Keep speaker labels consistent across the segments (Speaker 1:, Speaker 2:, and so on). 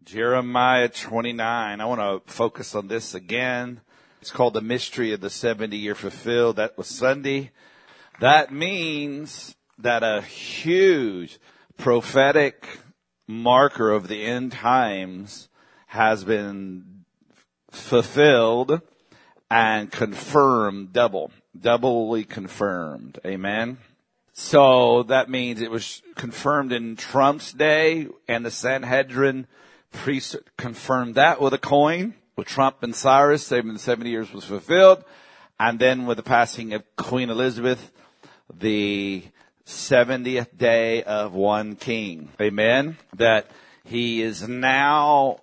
Speaker 1: Jeremiah 29. I want to focus on this again. It's called the mystery of the 70-year fulfilled. That was Sunday. That means that a huge prophetic marker of the end times has been fulfilled and confirmed doubly confirmed. Amen. So that means it was confirmed in Trump's day, and the Sanhedrin priests confirmed that with a coin, with Trump and Cyrus, saying the 70 years was fulfilled. And then with the passing of Queen Elizabeth, the 70th day of one king. Amen. That he is now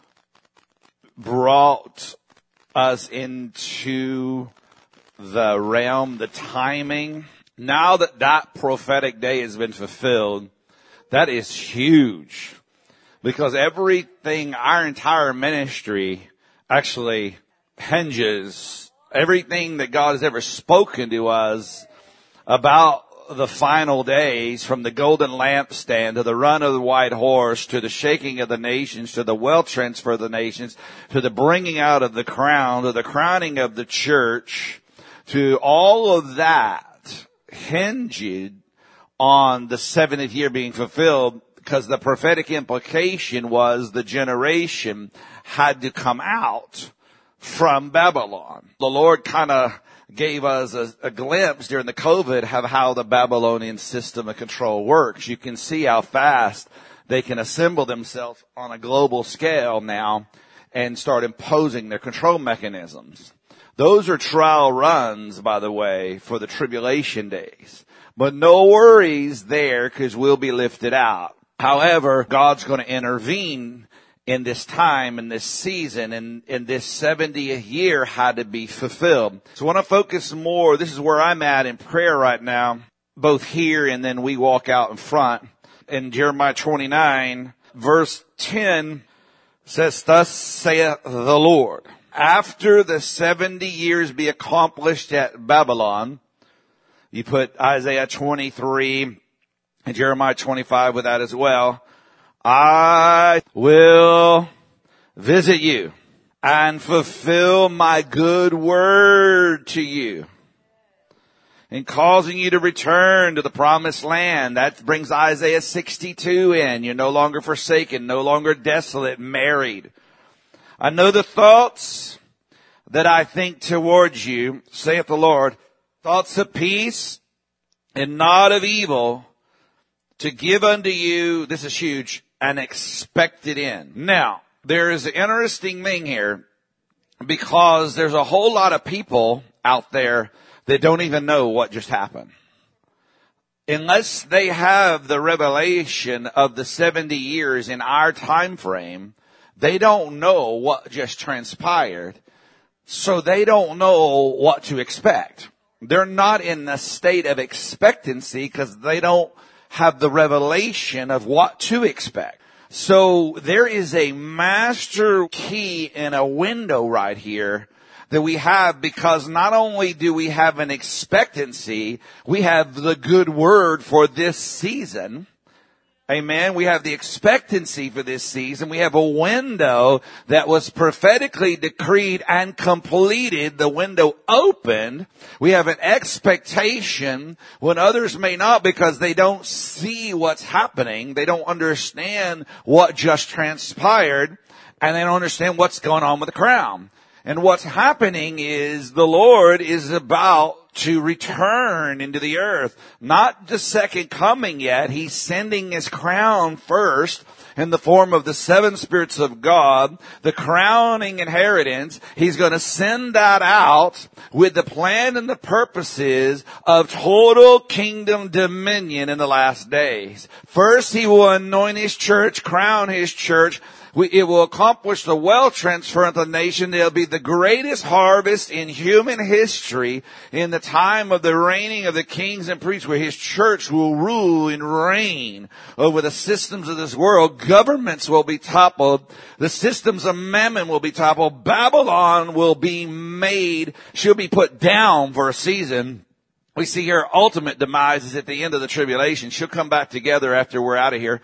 Speaker 1: brought us into the realm, the timing. Now that that prophetic day has been fulfilled, that is huge. Because everything, our entire ministry actually hinges, everything that God has ever spoken to us about the final days, from the golden lampstand to the run of the white horse to the shaking of the nations to the wealth transfer of the nations to the bringing out of the crown to the crowning of the church, to all of that hinged on the 70th year being fulfilled, because the prophetic implication was the generation had to come out from Babylon. The Lord kind of gave us a glimpse during the COVID of how the Babylonian system of control works. You can see how fast they can assemble themselves on a global scale now and start imposing their control mechanisms. Those are trial runs, by the way, for the tribulation days. But no worries there, because we'll be lifted out. However, God's going to intervene in this time, in this season, and in this 70th year had to be fulfilled. So I want to focus more. This is where I'm at in prayer right now, both here and then we walk out in front. In Jeremiah 29, verse 10 says, "Thus saith the Lord, after the 70 years be accomplished at Babylon," you put Isaiah 23 and Jeremiah 25 with that as well, "I will visit you and fulfill my good word to you in causing you to return to the promised land." That brings Isaiah 62 in. You're no longer forsaken, no longer desolate, married. "I know the thoughts that I think towards you, saith the Lord, thoughts of peace and not of evil, to give unto you," this is huge, "an expected end." Now, there is an interesting thing here, because there's a whole lot of people out there that don't even know what just happened. Unless they have the revelation of the 70 years in our time frame, they don't know what just transpired. So they don't know what to expect. They're not in a state of expectancy because they don't have the revelation of what to expect. So there is a master key and a window right here that we have, because not only do we have an expectancy, we have the good word for this season. Amen. We have the expectancy for this season. We have a window that was prophetically decreed and completed. The window opened. We have an expectation when others may not, because they don't see what's happening. They don't understand what just transpired, and they don't understand what's going on with the crown. And what's happening is the Lord is about to return into the earth. Not the second coming yet. He's sending his crown first in the form of the seven spirits of God, the crowning inheritance. He's going to send that out with the plan and the purposes of total kingdom dominion in the last days. First, he will anoint his church, crown his church. It will accomplish the wealth transfer of the nation. It'll be the greatest harvest in human history in the time of the reigning of the kings and priests, where his church will rule and reign over the systems of this world. Governments will be toppled. The systems of mammon will be toppled. Babylon will be made. She'll be put down for a season. We see her ultimate demise is at the end of the tribulation. She'll come back together after we're out of here.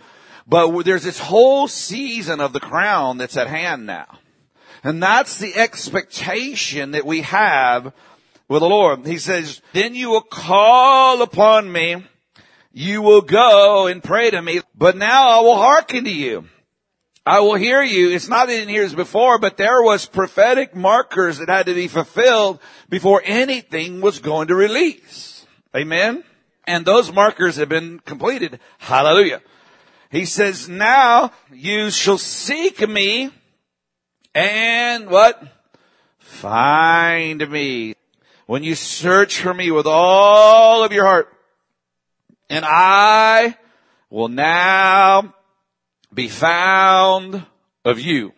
Speaker 1: But there's this whole season of the crown that's at hand now. And that's the expectation that we have with the Lord. He says, then you will call upon me. You will go and pray to me. But now I will hearken to you. I will hear you. It's not that I didn't hear this before, but there was prophetic markers that had to be fulfilled before anything was going to release. Amen? And those markers have been completed. Hallelujah. He says, now you shall seek me and what? Find me. When you search for me with all of your heart. And I will now be found of you.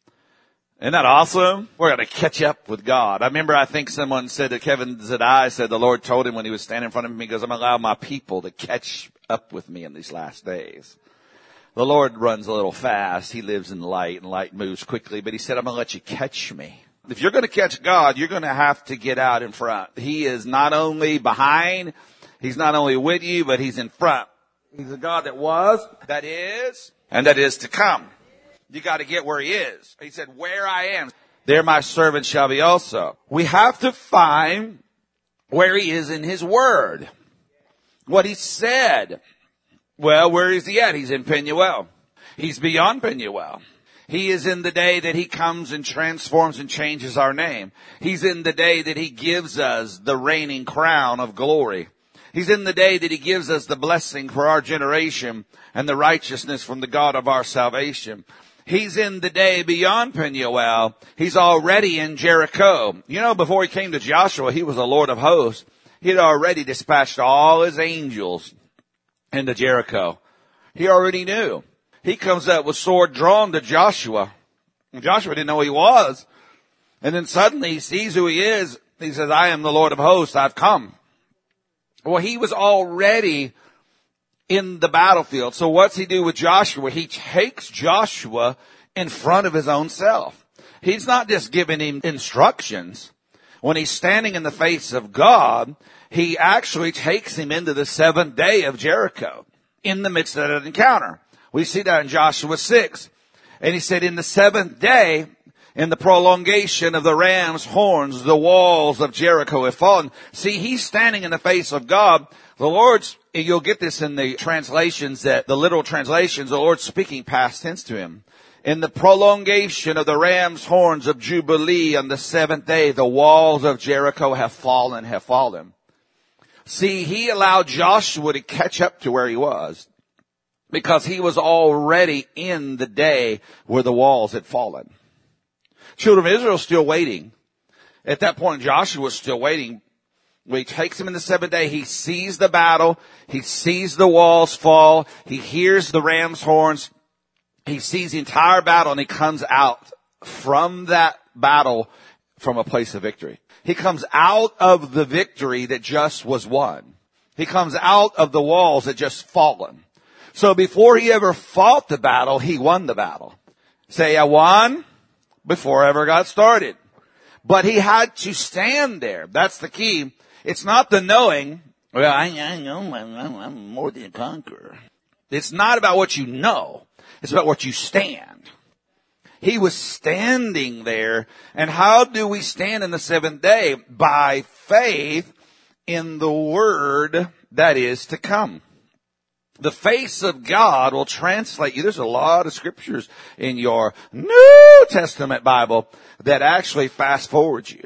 Speaker 1: Isn't that awesome? We're going to catch up with God. I think someone said that Kevin Zadai said the Lord told him when he was standing in front of him, he goes, I'm going to allow my people to catch up with me in these last days. The Lord runs a little fast. He lives in light and light moves quickly, but he said, I'm going to let you catch me. If you're going to catch God, you're going to have to get out in front. He is not only behind, he's not only with you, but he's in front. He's a God that was, that is, and that is to come. You got to get where he is. He said, where I am, there my servant shall be also. We have to find where he is in his word. What he said. Well, where is he at? He's in Penuel. He's beyond Penuel. He is in the day that he comes and transforms and changes our name. He's in the day that he gives us the reigning crown of glory. He's in the day that he gives us the blessing for our generation and the righteousness from the God of our salvation. He's in the day beyond Penuel. He's already in Jericho. You know, before he came to Joshua, he was the Lord of hosts. He had already dispatched all his angels into Jericho. He already knew. He comes up with sword drawn to Joshua. Joshua didn't know who he was. And then suddenly he sees who he is. He says, I am the Lord of hosts. I've come. Well, he was already in the battlefield. So what's he do with Joshua? He takes Joshua in front of his own self. He's not just giving him instructions. When he's standing in the face of God, he actually takes him into the seventh day of Jericho in the midst of that encounter. We see that in Joshua 6. And he said, in the seventh day, in the prolongation of the ram's horns, the walls of Jericho have fallen. See, he's standing in the face of God. The Lord's, you'll get this in the translations, that the literal translations, the Lord's speaking past tense to him. In the prolongation of the ram's horns of Jubilee on the seventh day, the walls of Jericho have fallen, have fallen. See, he allowed Joshua to catch up to where he was because he was already in the day where the walls had fallen. Children of Israel still waiting. At that point, Joshua was still waiting. When he takes him in the seventh day, he sees the battle. He sees the walls fall. He hears the ram's horns. He sees the entire battle, and he comes out from that battle from a place of victory. He comes out of the victory that just was won. He comes out of the walls that just fallen. So before he ever fought the battle, he won the battle. Say, I won before I ever got started. But he had to stand there. That's the key. It's not the knowing, well, I know I'm more than a conqueror. It's not about what you know. It's about what you stand. He was standing there. And how do we stand in the seventh day? By faith in the word that is to come. The face of God will translate you. There's a lot of scriptures in your New Testament Bible that actually fast forwards you.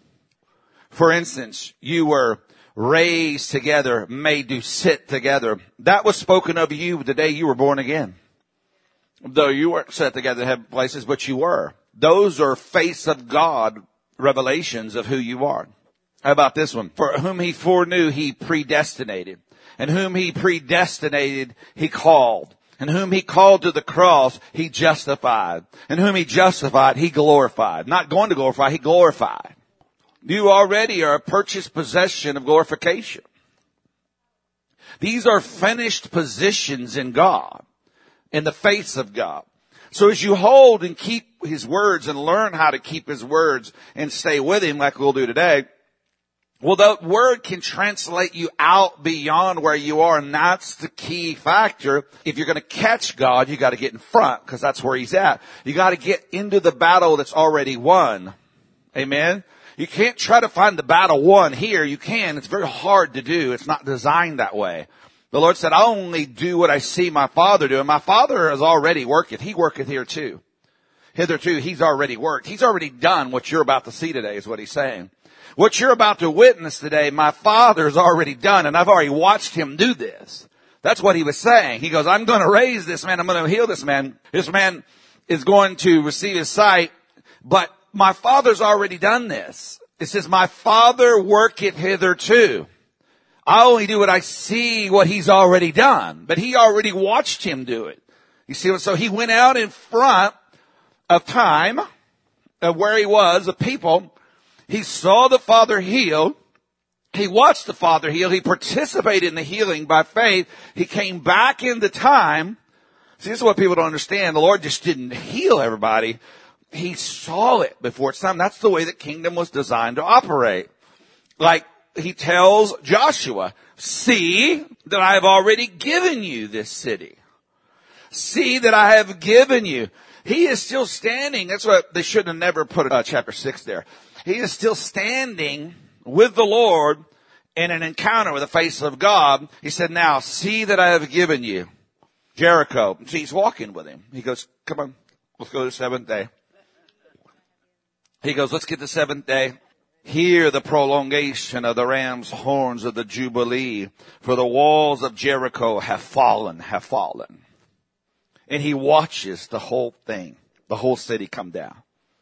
Speaker 1: For instance, you were raised together, made to sit together. That was spoken of you the day you were born again. Though you weren't set together in heavenly places, but you were. Those are face of God revelations of who you are. How about this one? For whom he foreknew, he predestinated. And whom he predestinated, he called. And whom he called to the cross, he justified. And whom he justified, he glorified. Not going to glorify, he glorified. You already are a purchased possession of glorification. These are finished positions in God, in the face of God. So as you hold and keep his words and learn how to keep his words and stay with him like we'll do today, Well, the word can translate you out beyond where you are, and that's the key factor. If you're going to catch God, you got to get in front, because that's where he's at. You got to get into the battle that's already won. Amen? You can't try to find the battle won here. You can. It's very hard to do. It's not designed that way. The Lord said, I only do what I see my Father do, and my Father has already worked it. He worketh here too. Hitherto, he's already worked. He's already done what you're about to see today, is what he's saying. What you're about to witness today, my Father's already done, and I've already watched him do this. That's what he was saying. He goes, I'm going to raise this man. I'm going to heal this man. This man is going to receive his sight, but my Father's already done this. It says, my Father worketh hitherto. I only do what I see what he's already done, but he already watched him do it. You see, so he went out in front of time, of where he was, the people. He saw the Father heal. He watched the Father heal. He participated in the healing by faith. He came back into time. See, this is what people don't understand. The Lord just didn't heal everybody. He saw it before it's time. That's the way the kingdom was designed to operate. Like he tells Joshua, see that I have already given you this city. See that I have given you. He is still standing. That's what they should have never put chapter 6 there. He is still standing with the Lord in an encounter with the face of God. He said, now see that I have given you Jericho. See, he's walking with him. He goes, come on, let's go to the seventh day. He goes, let's get the seventh day. Hear the prolongation of the ram's horns of the Jubilee, for the walls of Jericho have fallen. And he watches the whole thing, the whole city come down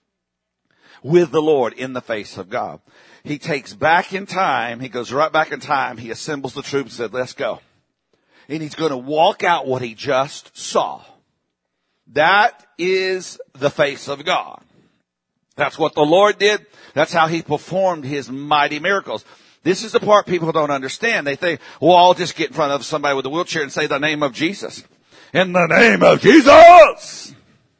Speaker 1: with the Lord in the face of God. He takes back in time. He goes right back in time. He assembles the troops and said, let's go. And he's going to walk out what he just saw. That is the face of God. That's what the Lord did. That's how he performed his mighty miracles. This is the part people don't understand. They think, well, I'll just get in front of somebody with a wheelchair and say the name of Jesus. In the name of Jesus.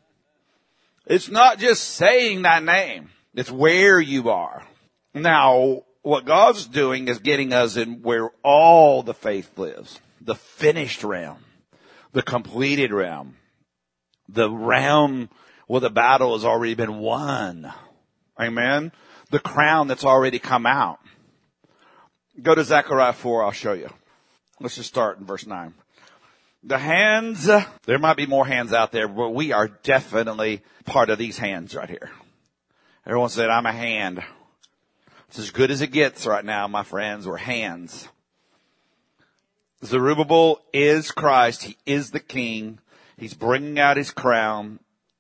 Speaker 1: It's not just saying that name. It's where you are. Now, what God's doing is getting us in where all the faith lives. The finished realm. The completed realm. The realm where the battle has already been won. Amen. The crown that's already come out. Go to Zechariah 4, I'll show you. Let's just start in verse 9. The hands, there might be more hands out there, but we are definitely part of these hands right here. Everyone said, I'm a hand. It's as good as it gets right now, my friends. We're hands. Zerubbabel is Christ. He is the king. He's bringing out his crown.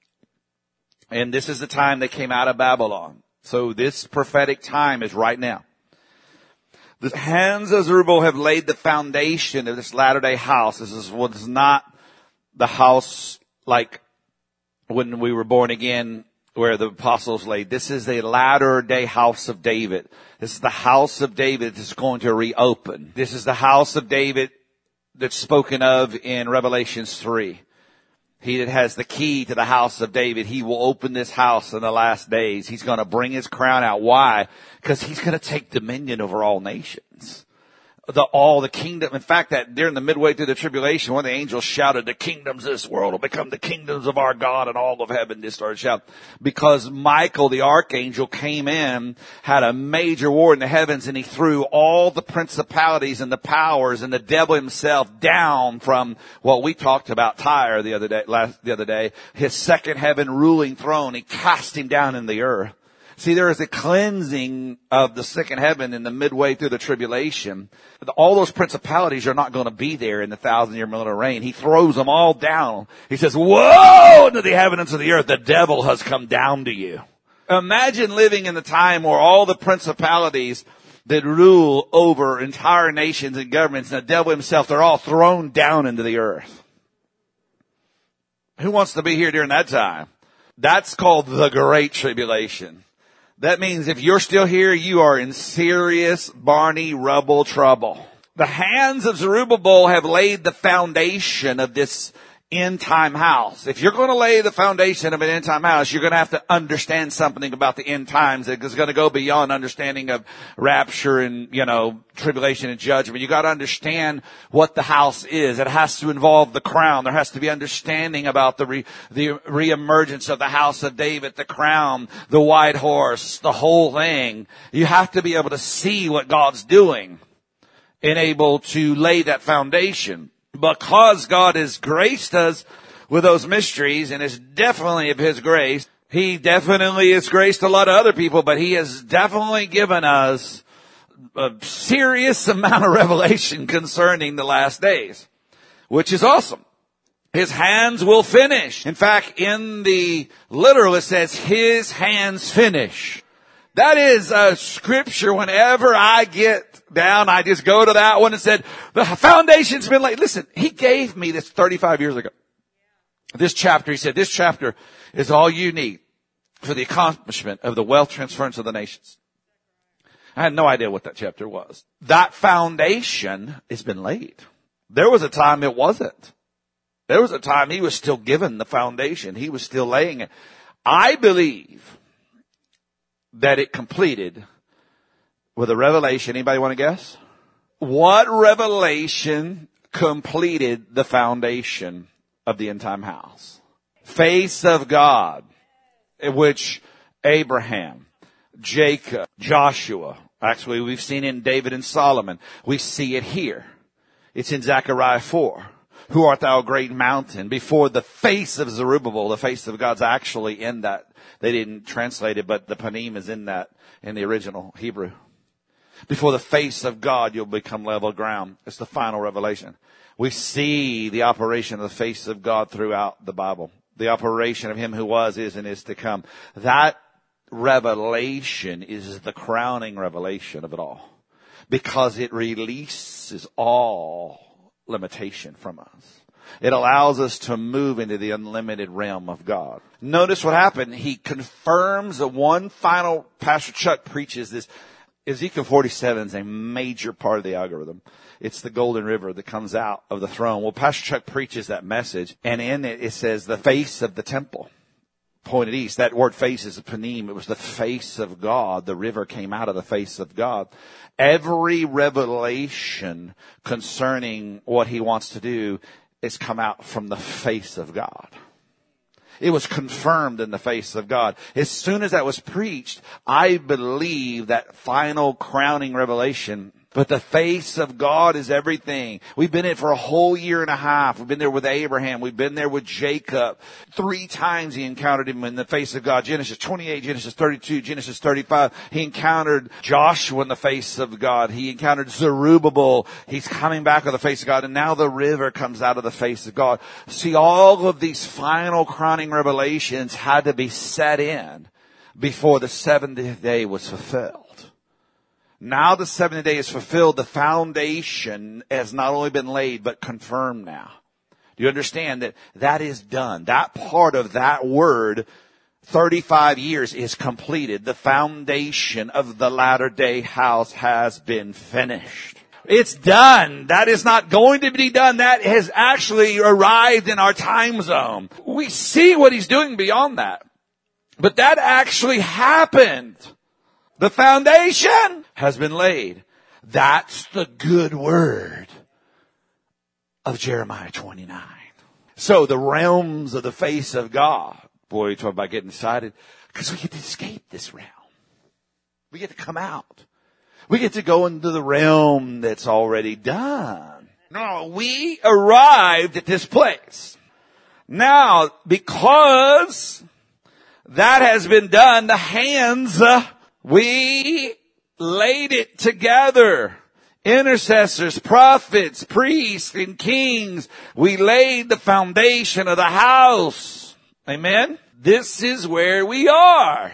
Speaker 1: And this is the time they came out of Babylon. So this prophetic time is right now. The hands of Zerubbabel have laid the foundation of this latter-day house. This is what's not the house like when we were born again where the apostles laid. This is the latter-day house of David. This is the house of David that's going to reopen. This is the house of David that's spoken of in Revelations 3. He that has the key to the house of David, he will open this house in the last days. He's going to bring his crown out. Why? Because he's going to take dominion over all nations. All the kingdom. In fact, that during the midway through the tribulation, one of the angels shouted, the kingdoms of this world will become the kingdoms of our God, and all of heaven just started shouting. Because Michael, the archangel, came in, had a major war in the heavens, and he threw all the principalities and the powers and the devil himself down from what we talked about Tyre the other day, his second heaven ruling throne. He cast him down in the earth. See, there is a cleansing of the second heaven in the midway through the tribulation. All those principalities are not going to be there in the 1,000-year millennial reign. He throws them all down. He says, woe into the inhabitants of the earth. The devil has come down to you. Imagine living in the time where all the principalities that rule over entire nations and governments and the devil himself, they're all thrown down into the earth. Who wants to be here during that time? That's called the Great Tribulation. That means if you're still here, you are in serious Barney Rubble trouble. The hands of Zerubbabel have laid the foundation of this end time house. If you're going to lay the foundation of an end time house, you're going to have to understand something about the end times that is going to go beyond understanding of rapture and, tribulation and judgment. You got to understand what the house is. It has to involve the crown. There has to be understanding about the reemergence of the house of David, the crown, the white horse, the whole thing. You have to be able to see what God's doing and able to lay that foundation. Because God has graced us with those mysteries, and it's definitely of His grace. He definitely has graced a lot of other people, but He has definitely given us a serious amount of revelation concerning the last days, which is awesome. His hands will finish. In fact, in the literal it says, His hands finish. That is a scripture. Whenever I get down, I just go to that one and said, the foundation's been laid. Listen, He gave me this 35 years ago. This chapter, He said, this chapter is all you need for the accomplishment of the wealth transference of the nations. I had no idea what that chapter was. That foundation has been laid. There was a time it wasn't. There was a time He was still given the foundation. He was still laying it. I believe that it completed with a revelation. Anybody want to guess? What revelation completed the foundation of the end time house? Face of God, which Abraham, Jacob, Joshua, actually we've seen in David and Solomon. We see it here. It's in Zechariah 4. Who art thou, great mountain? Before the face of Zerubbabel, the face of God's actually in that. They didn't translate it, but the panim is in that, in the original Hebrew. Before the face of God, you'll become level ground. It's the final revelation. We see the operation of the face of God throughout the Bible. The operation of Him who was, is, and is to come. That revelation is the crowning revelation of it all. Because it releases all limitation from us. It allows us to move into the unlimited realm of God. Notice what happened. He confirms the one final, Pastor Chuck preaches this. Ezekiel 47 is a major part of the algorithm. It's the golden river that comes out of the throne. Well, Pastor Chuck preaches that message, and in it, it says the face of the temple pointed east. That word face is a panim. It was the face of God. The river came out of the face of God. Every revelation concerning what He wants to do is come out from the face of God. It was confirmed in the face of God. As soon as that was preached, I believe that final crowning revelation. But the face of God is everything. We've been in it for a whole year and a half. We've been there with Abraham. We've been there with Jacob. 3 times he encountered Him in the face of God. Genesis 28, Genesis 32, Genesis 35. He encountered Joshua in the face of God. He encountered Zerubbabel. He's coming back on the face of God. And now the river comes out of the face of God. See, all of these final crowning revelations had to be set in before the 70th day was fulfilled. Now the 70th day is fulfilled. The foundation has not only been laid, but confirmed now. Do you understand that that is done? That part of that word, 35 years, is completed. The foundation of the latter day house has been finished. It's done. That is not going to be done. That has actually arrived in our time zone. We see what He's doing beyond that. But that actually happened. The foundation has been laid. That's the good word of Jeremiah 29. So the realms of the face of God. Boy, you talk about getting excited. Because we get to escape this realm. We get to come out. We get to go into the realm that's already done. No, we arrived at this place. Now, because that has been done, the hands, we laid it together. Intercessors, prophets, priests, and kings. We laid the foundation of the house. Amen? This is where we are.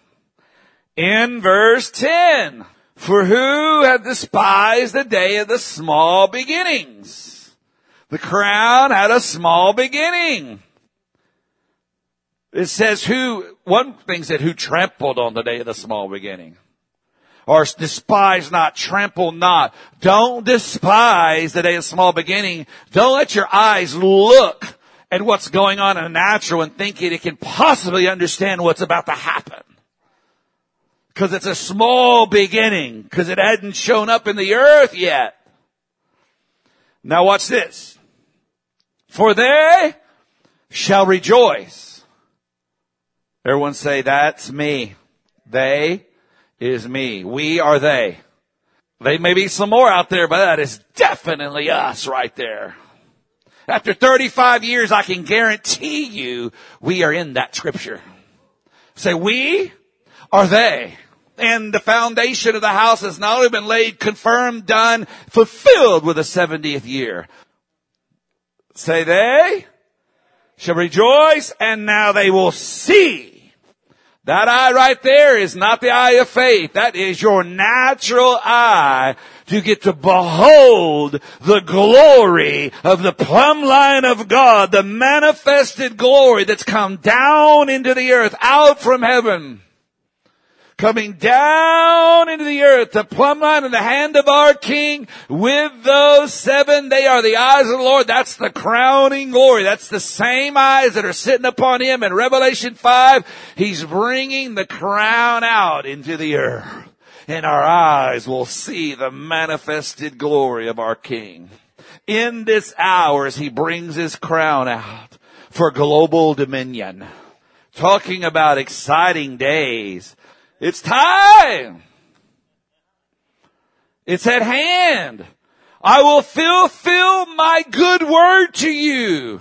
Speaker 1: In verse 10. For who hath despised the day of the small beginnings? The crown had a small beginning. It says one thing said, who trampled on the day of the small beginning. Or despise not, trample not. Don't despise the day of small beginning. Don't let your eyes look at what's going on in the natural and thinking it can possibly understand what's about to happen. Because it's a small beginning, because it hadn't shown up in the earth yet. Now watch this. For they shall rejoice. Everyone say, that's me. They is me. We are they. There may be some more out there, but that is definitely us right there. After 35 years, I can guarantee you we are in that scripture. Say, we are they. And the foundation of the house has not only been laid, confirmed, done, fulfilled with the 70th year. Say, they shall rejoice, and now they will see. That eye right there is not the eye of faith. That is your natural eye to get to behold the glory of the plumb line of God, the manifested glory that's come down into the earth, out from heaven. Coming down into the earth, the plumb line in the hand of our King with those 7. They are the eyes of the Lord. That's the crowning glory. That's the same eyes that are sitting upon him in Revelation 5. He's bringing the crown out into the earth. And our eyes will see the manifested glory of our King. In this hour, as he brings his crown out for global dominion. Talking about exciting days. It's time. It's at hand. I will fulfill my good word to you.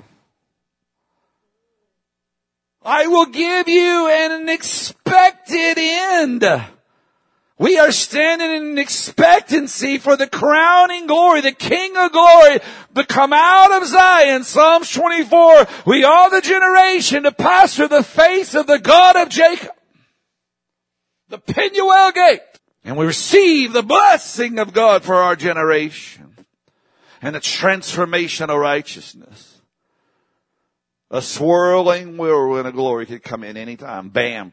Speaker 1: I will give you an expected end. We are standing in expectancy for the crowning glory, the King of glory, to come out of Zion. Psalms 24, we are the generation to pass through the face of the God of Jacob. The Peniel gate. And we receive the blessing of God for our generation. And the transformation of righteousness. A swirling whirlwind of glory could come in any time. Bam.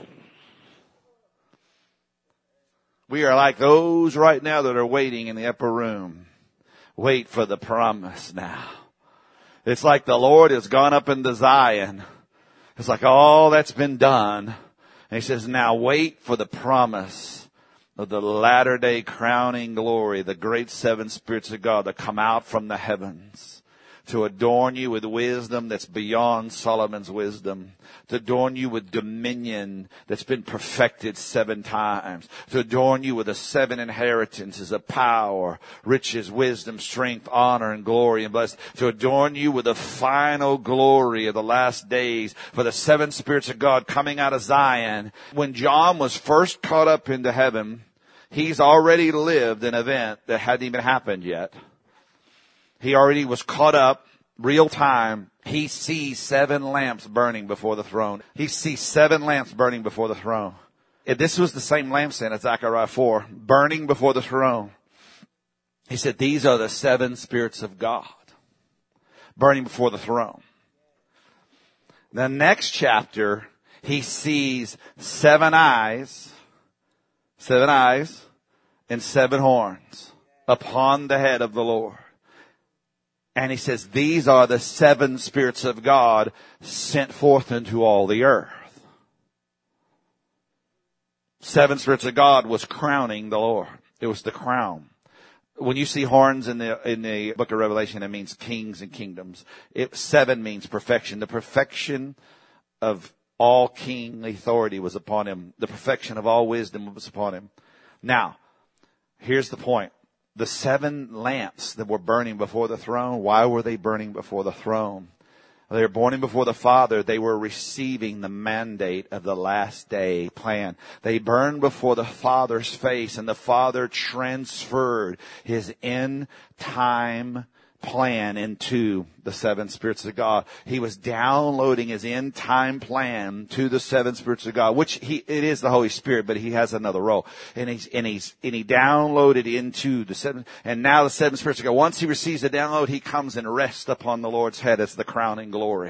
Speaker 1: We are like those right now that are waiting in the upper room. Wait for the promise now. It's like the Lord has gone up into Zion. It's like all that's been done. And he says, now wait for the promise of the latter day crowning glory, the great 7 spirits of God that come out from the heavens to adorn you with wisdom that's beyond Solomon's wisdom, to adorn you with dominion that's been perfected 7 times, to adorn you with the 7 inheritances of power, riches, wisdom, strength, honor, and glory and blessing, to adorn you with the final glory of the last days for the 7 spirits of God coming out of Zion. When John was first caught up into heaven, he's already lived an event that hadn't even happened yet. He already was caught up, real time. He sees 7 lamps burning before the throne. He sees 7 lamps burning before the throne. And this was the same lampstand at Zechariah 4, burning before the throne. He said, these are the 7 spirits of God, burning before the throne. The next chapter, he sees 7 eyes and 7 horns upon the head of the Lord. And he says, these are the 7 spirits of God sent forth into all the earth. 7 spirits of God was crowning the Lord. It was the crown. When you see horns in the book of Revelation, it means kings and kingdoms. 7 means perfection. The perfection of all kingly authority was upon him. The perfection of all wisdom was upon him. Now, here's the point. The 7 lamps that were burning before the throne, why were they burning before the throne? They were burning before the Father. They were receiving the mandate of the last day plan. They burned before the Father's face, and the Father transferred his end time plan into the 7 spirits of God. He was downloading his end time plan to the 7 spirits of God, which it is the Holy Spirit, but he has another role. And he downloaded into the 7, and now the 7 spirits of God. Once he receives the download, he comes and rests upon the Lord's head as the crowning glory.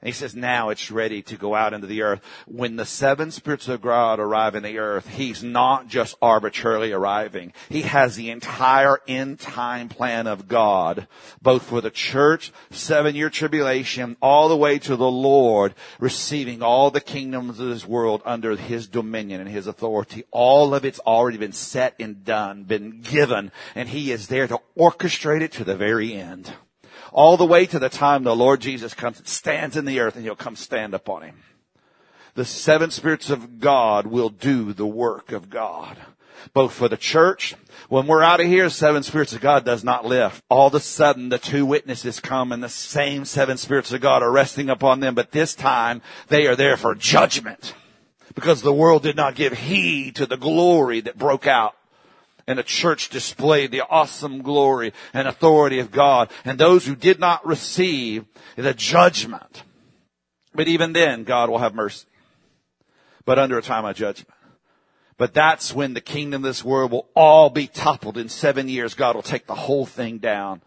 Speaker 1: And he says, now it's ready to go out into the earth. When the seven spirits of God arrive in the earth, he's not just arbitrarily arriving. He has the entire end time plan of God, both for the church, 7-year tribulation, all the way to the Lord receiving all the kingdoms of this world under his dominion and his authority. All of it's already been set and done, been given, and he is there to orchestrate it to the very end. All the way to the time the Lord Jesus comes and stands in the earth and he'll come stand upon him. The seven spirits of God will do the work of God. Both for the church. When we're out of here, seven spirits of God does not lift. All of a sudden the two witnesses come and the same seven spirits of God are resting upon them. But this time they are there for judgment. Because the world did not give heed to the glory that broke out. And the church displayed the awesome glory and authority of God. And those who did not receive the judgment. But even then, God will have mercy. But under a time of judgment. But that's when the kingdom of this world will all be toppled. In 7 years, God will take the whole thing down.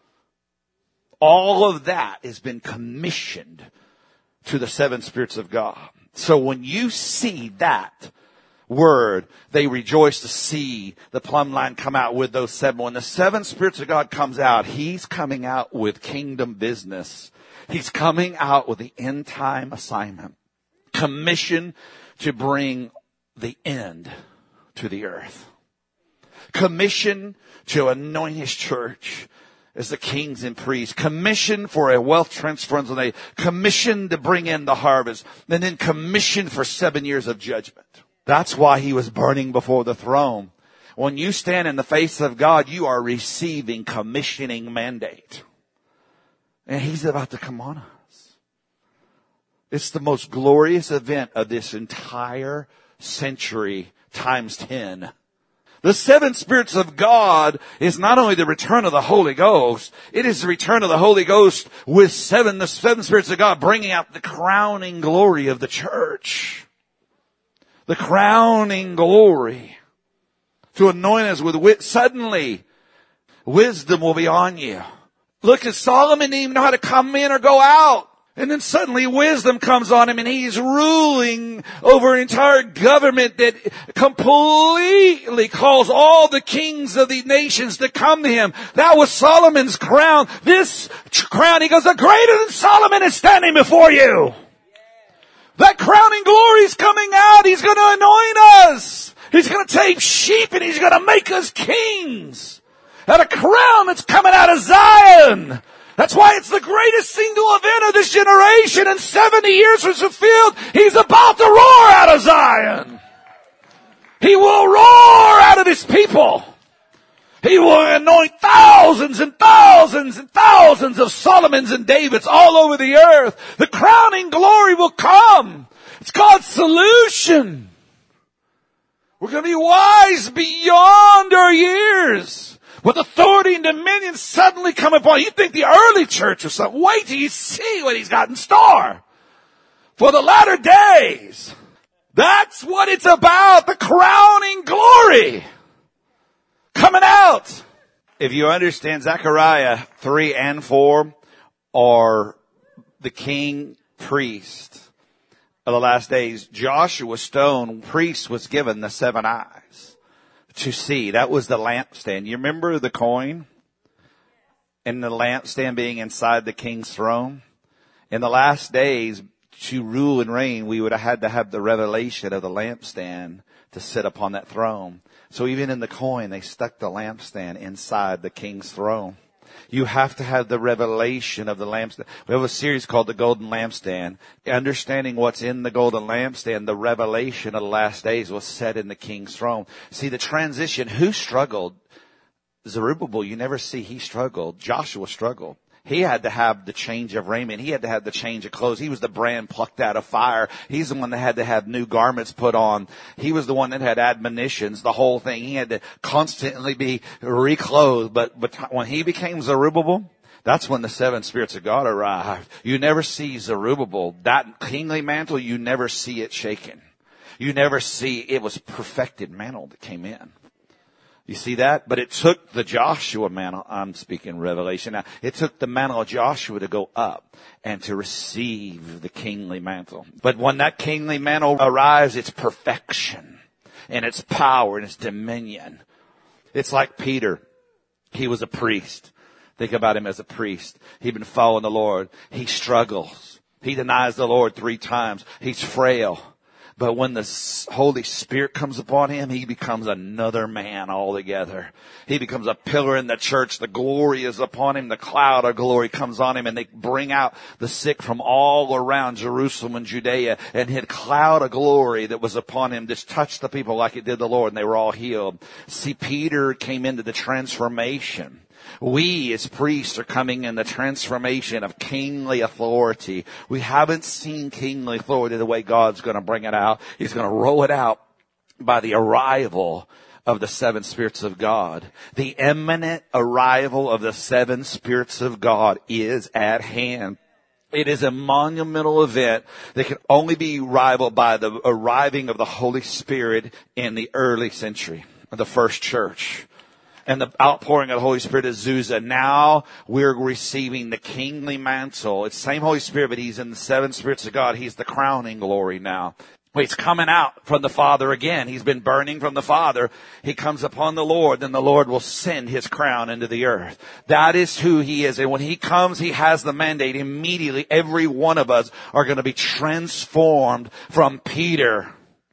Speaker 1: All of that has been commissioned to the seven spirits of God. So when you see that word, they rejoice to see the plumb line come out with those seven. When the seven spirits of God comes out, he's coming out with kingdom business. He's coming out with the end time assignment. Commission to bring the end to the earth. Commission to anoint his church as the kings and priests. Commission for a wealth transference. Commission to bring in the harvest. And then commission for 7 years of judgment. That's why he was burning before the throne. When you stand in the face of God, you are receiving commissioning mandate. And he's about to come on us. It's the most glorious event of this entire century times 10. The seven spirits of God is not only the return of the Holy Ghost, it is the return of the Holy Ghost with the seven spirits of God bringing out the crowning glory of the church. The crowning glory to anoint us with suddenly wisdom will be on you. Look, at Solomon didn't even know how to come in or go out. And then suddenly wisdom comes on him and he's ruling over an entire government that completely calls all the kings of the nations to come to him. That was Solomon's crown. This crown, he goes, the greater than Solomon is standing before you. That crowning glory is coming out. He's going to anoint us. He's going to take sheep and he's going to make us kings. And a crown that's coming out of Zion. That's why it's the greatest single event of this generation. And 70 years was fulfilled. He's about to roar out of Zion. He will roar out of his people. He will anoint thousands and thousands and thousands of Solomons and Davids all over the earth. The crowning glory will come. It's God's solution. We're going to be wise beyond our years. With authority and dominion suddenly come upon you. You think the early church or something. Wait till you see what he's got in store. For the latter days. That's what it's about. The crowning glory. Coming out. If you understand, Zechariah 3 and 4 are the king priest of the last days. Joshua Stone, priest, was given the 7 eyes to see. That was the lampstand. You remember the coin? And the lampstand being inside the king's throne? In the last days, to rule and reign, we would have had to have the revelation of the lampstand to sit upon that throne. So even in the coin, they stuck the lampstand inside the king's throne. You have to have the revelation of the lampstand. We have a series called The Golden Lampstand. Understanding what's in the golden lampstand, the revelation of the last days was set in the king's throne. See, the transition, who struggled? Zerubbabel, you never see he struggled. Joshua struggled. He had to have the change of raiment. He had to have the change of clothes. He was the brand plucked out of fire. He's the one that had to have new garments put on. He was the one that had admonitions, the whole thing. He had to constantly be reclothed. But when he became Zerubbabel, that's when the 7 spirits of God arrived. You never see Zerubbabel, that kingly mantle, you never see it shaken. You never see, it was perfected mantle that came in. You see that? But it took the Joshua mantle. I'm speaking Revelation now. It took the mantle of Joshua to go up and to receive the kingly mantle. But when that kingly mantle arrives, it's perfection and it's power and it's dominion. It's like Peter. He was a priest. Think about him as a priest. He'd been following the Lord. He struggles. He denies the Lord 3 times. He's frail. But when the Holy Spirit comes upon him, he becomes another man altogether. He becomes a pillar in the church. The glory is upon him. The cloud of glory comes on him, and they bring out the sick from all around Jerusalem and Judea. And his cloud of glory that was upon him just touched the people like it did the Lord, and they were all healed. See, Peter came into the transformation. We as priests are coming in the transformation of kingly authority. We haven't seen kingly authority the way God's going to bring it out. He's going to roll it out by the arrival of the 7 spirits of God. The imminent arrival of the 7 spirits of God is at hand. It is a monumental event that can only be rivaled by the arriving of the Holy Spirit in the early century of the first church. And the outpouring of the Holy Spirit is Azusa. Now we're receiving the kingly mantle. It's the same Holy Spirit, but he's in the 7 spirits of God. He's the crowning glory now. He's coming out from the Father again. He's been burning from the Father. He comes upon the Lord, then the Lord will send his crown into the earth. That is who he is. And when he comes, he has the mandate. Immediately, every one of us are going to be transformed from Peter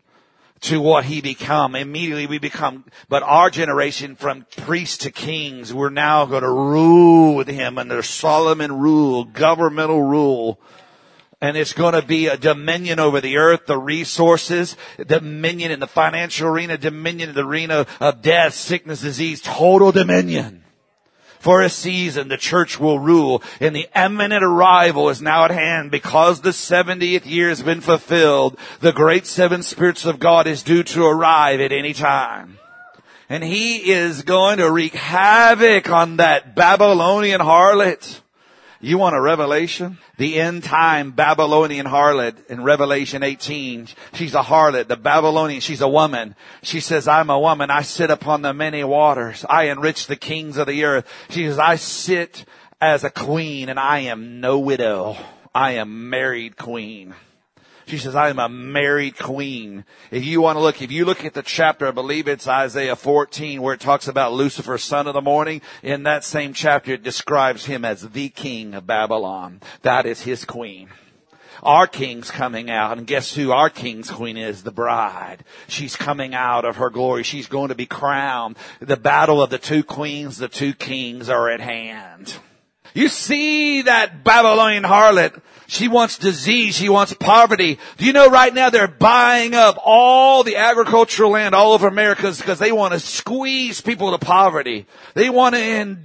Speaker 1: to what he become. Immediately we become, but our generation from priests to kings, we're now going to rule with him under Solomon rule, governmental rule. And it's going to be a dominion over the earth, the resources, dominion in the financial arena, dominion in the arena of death, sickness, disease, total dominion. For a season, the church will rule, and the imminent arrival is now at hand. Because the 70th year has been fulfilled, the great 7 spirits of God is due to arrive at any time. And he is going to wreak havoc on that Babylonian harlot. You want a revelation? The end time Babylonian harlot in Revelation 18. She's a harlot, the Babylonian. She's a woman. She says, I'm a woman. I sit upon the many waters. I enrich the kings of the earth. She says, I sit as a queen and I am no widow. I am married queen. She says, I am a married queen. If you look at the chapter, I believe it's Isaiah 14, where it talks about Lucifer, son of the morning. In that same chapter, it describes him as the king of Babylon. That is his queen. Our king's coming out, and guess who our king's queen is? The bride. She's coming out of her glory. She's going to be crowned. The battle of the 2 queens, the 2 kings are at hand. You see that Babylonian harlot. She wants disease. She wants poverty. Do you know right now they're buying up all the agricultural land all over America because they want to squeeze people to poverty. They want to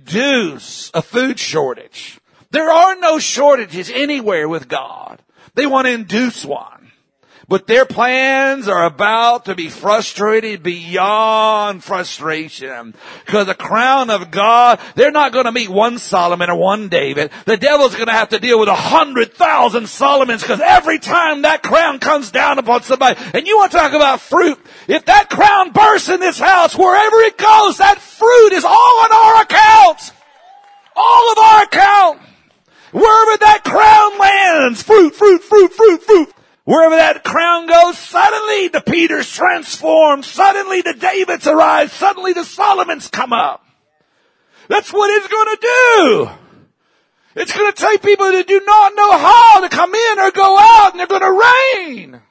Speaker 1: induce a food shortage. There are no shortages anywhere with God. They want to induce one. But their plans are about to be frustrated beyond frustration. Because the crown of God, they're not going to meet one Solomon or one David. The devil's going to have to deal with 100,000 Solomons, because every time that crown comes down upon somebody, and you want to talk about fruit, if that crown bursts in this house, wherever it goes, that fruit is all on our account. All of our account. Wherever that crown lands, fruit, fruit, fruit, fruit, fruit. Wherever that crown goes, suddenly the Peters transform. Suddenly the Davids arise. Suddenly the Solomons come up. That's what it's going to do. It's going to take people that do not know how to come in or go out, and they're going to reign.